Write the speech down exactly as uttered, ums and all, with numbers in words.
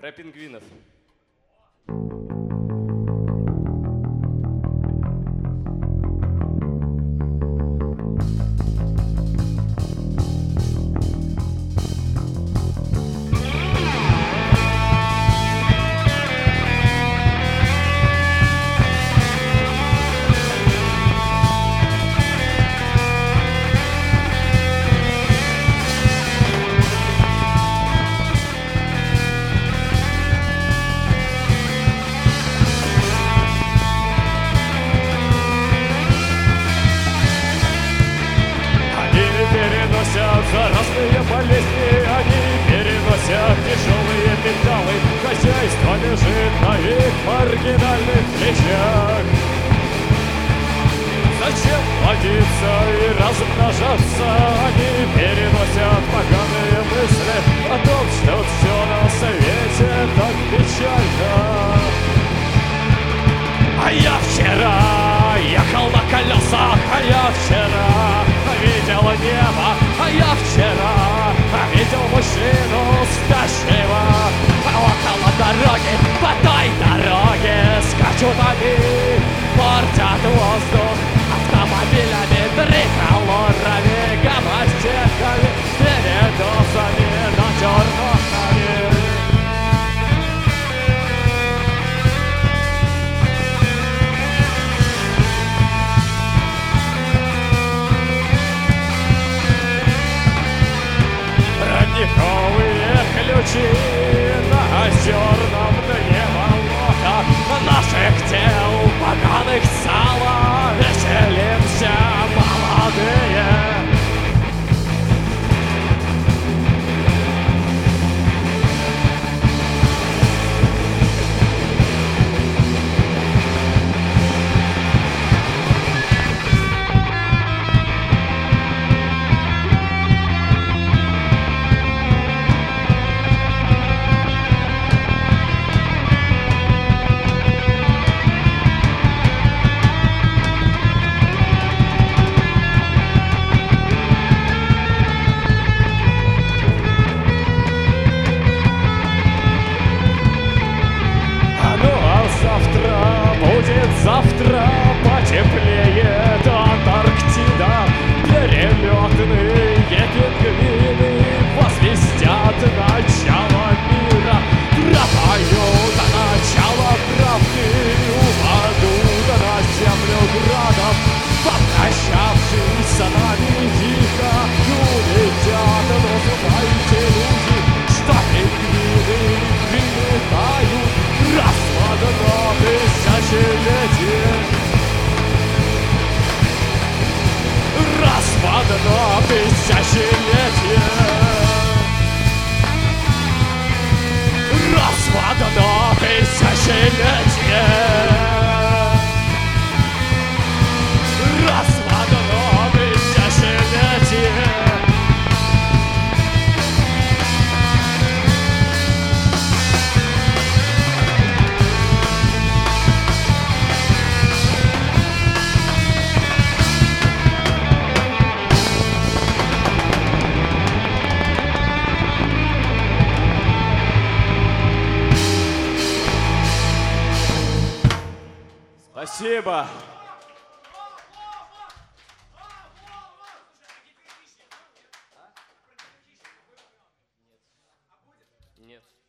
Про пингвинов. Разные болезни, они переносят тяжелые металлы. Хозяйство лежит на их маргинальных плечах. Зачем плодиться и размножаться? Они переносят поганые мысли о том, что все на свете так печально. А я вчера ехал на колесах, а я вчера видел небо, а я вчера видел мужчину спящего около дороги. По той дороге скачут они, портят воздух автомобилями, триколорами, гамма-стеками, передозами, натюрмортами. Родниковые ключи на озерном дне болота, наших тел поганых сала, веселимся, молодые. Завтра потеплеет Антарктида. Перелетные пингвины возвестят начало мира. Пропоют начало правды, упадут на землю градом. Попрощавшись с нами тихо, улетят. Но знайте, люди, что пингвины прилетают раз в одно тысячелетие. Раз в одно тысячелетие. Раз в одно тысячелетие. Раз в одно тысячелетие. Спасибо. Нет.